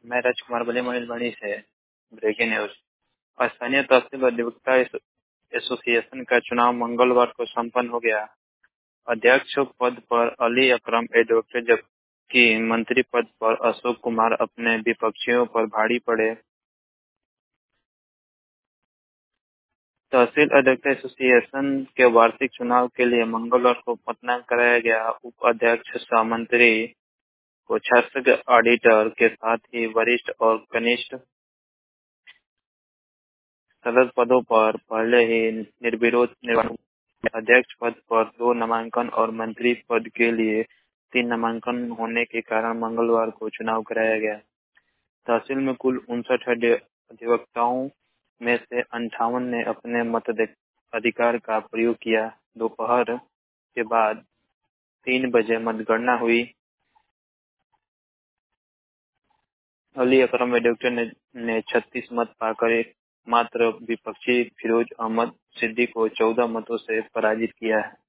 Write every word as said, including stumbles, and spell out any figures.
मैं राजकुमार बले मणिलवाड़ी से। Breaking news. स्थानीय तहसील अधिवक्ता एसो- एसोसिएशन का चुनाव मंगलवार को संपन्न हो गया। अध्यक्ष पद पर अली अकरम एडवोकेट जबकि मंत्री पद पर अशोक कुमार अपने विपक्षियों पर भारी पड़े। तहसील अधिवक्ता एसोसिएशन के वार्षिक चुनाव के लिए मंगलवार को मतदान कराया गया। उप अध्यक्ष सह मंत्री को शासक ऑडिटर के साथ ही वरिष्ठ और कनिष्ठ सदस्य पदों पर पहले ही निर्विरोध निर्वाचन। अध्यक्ष पद पर दो नामांकन और मंत्री पद के लिए तीन नामांकन होने के कारण मंगलवार को चुनाव कराया गया। तहसील में कुल उनसठ अधिवक्ताओं में से अंठावन ने अपने मताधिकार का प्रयोग किया। दोपहर के बाद तीन बजे मतगणना हुई। अली अकरम एडवोकेट ने, ने छत्तीस मत पाकर एक मात्र विपक्षी फिरोज अहमद सिद्दीकी को चौदह मतों से पराजित किया है।